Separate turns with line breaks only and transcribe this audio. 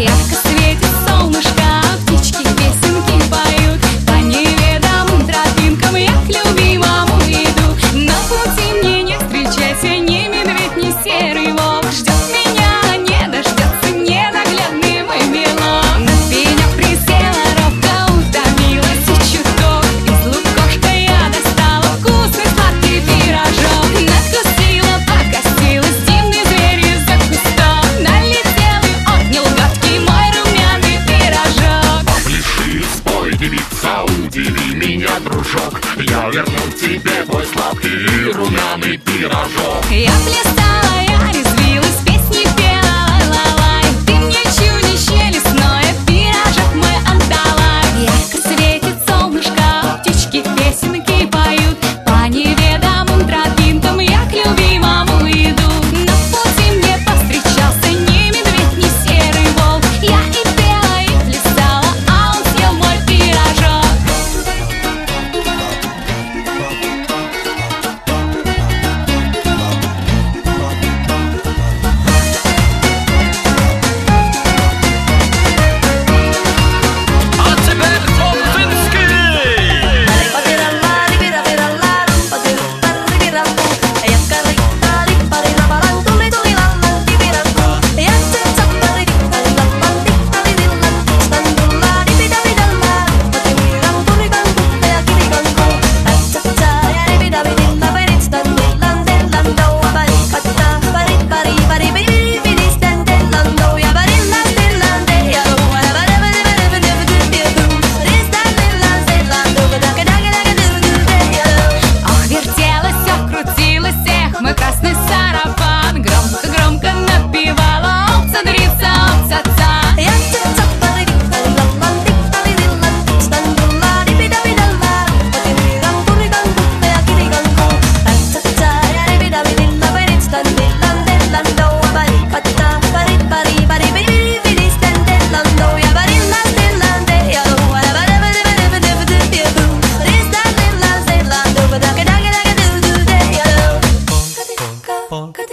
Ярко светит солнышко, птички песенки поют. По неведомым тропинкам я к любимому иду. На пути мне не встречайся ни медведь, ни серый волк. Ждет меня, не дождется ненаглядный мой белок. На пенях присела ровно, утомилась и чуток. Из лукошка я достала вкусный сладкий пирожок. Надкусила, покосилась, дивный зверь из-за кустов. Налетел и отнял гадкий мой румяный пирожок.
Попляши, спой, девица, удиви меня, дружок. Я верну тебе твой сладкий румяный пирожок.
Я плясала, я резвилась, песни пела, ла-лай. Ты мне чудище лесное, пирожок мой отдала. Ярко светит солнышко, птички песенки поют. По неведомым тропинкам я к любимому иду. На пути мне повстречался ни медведь, ни серый волк. Я и пела, и плясала, а он съел мой пирожок.
А теперь Толстынский!
Ох, вертелось, все крутилось, эх, мой красный сарафан. Громко-громко напевала овца-дрится, овца-ца.
Ponka